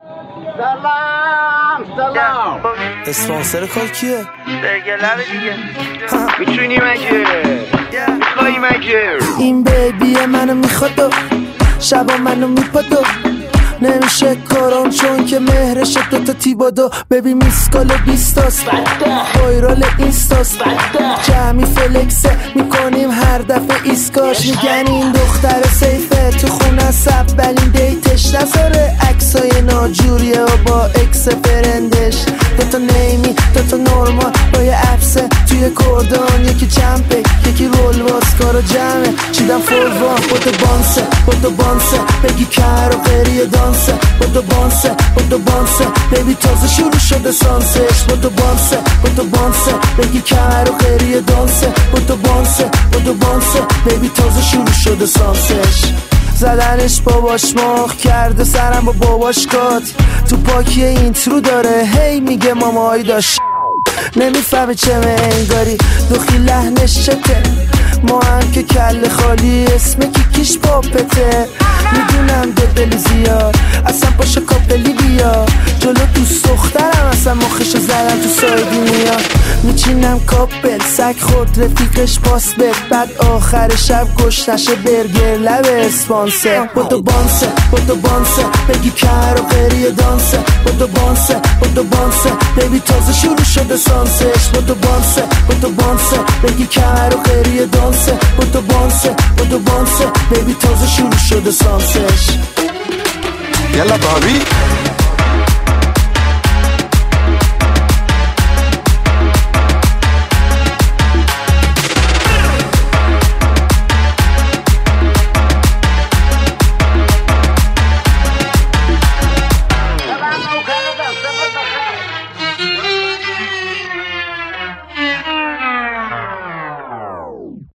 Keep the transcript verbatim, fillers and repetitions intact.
سلام سلام. اسپانسر کار کیه؟ برگلبه دیگه. میتونی مگه؟ میخوایی مگه؟ این بیبی منو میخواد و شبا منو میپاد و نمیشه کارم چون که مهرش دوتا تیبادو. ببی میسکال بیستاست وایرال اینستاست جمعی فلکسه میکنیم هر دفعه ایسکاش. میگن این دختر سیفه تو خونه سبلین دیتش نذاره عکسای ناجوریه و با اکس فرندش. دوتا نیمی دوتا نورمال با یه عفسه توی کردان یکی چمپه یکی رول واسکارو جمعه چیدم فوروان بودو بانسه بودو بانسه بگی کر و قریه دانسه بودو بانسه بودو بانسه بیبی تازه شروع شده سانسش. بودو بانسه بودو بانسه بگی کر و قریه دانسه بودو بانسه بودو بانسه بیبی تازه شروع شده سانسش. زدنش باباش مخ کرده سرم با باباش کات تو پاکی اینترو داره هی میگه مامایی داشت نمیفهمه چه انگاری دخی لحنش چته. ما هم که کل خالی اسم کیکیش پاپته. میدونم دو دلی زیاد اصلا پاشا کاپلی بیا جلو دوست دخترم اصلا مخشو زدم تو سایدی میاد. میچینم کاپل سگ خود رفیقش پاس بد بعد آخر شب گشت نشه برگر لب اسپانسر. بودو بانسه بودو بانسه بگی کر و قریه دانسه بودو بانسه بودو بانسه بیبی تازه شروع شده سانسش. بودو بانسه بودو بانسه بگی کر و قریه دانسه بودو بانسه بودو بانسه بیبی تازه شروع شده سانسش. یلا بابی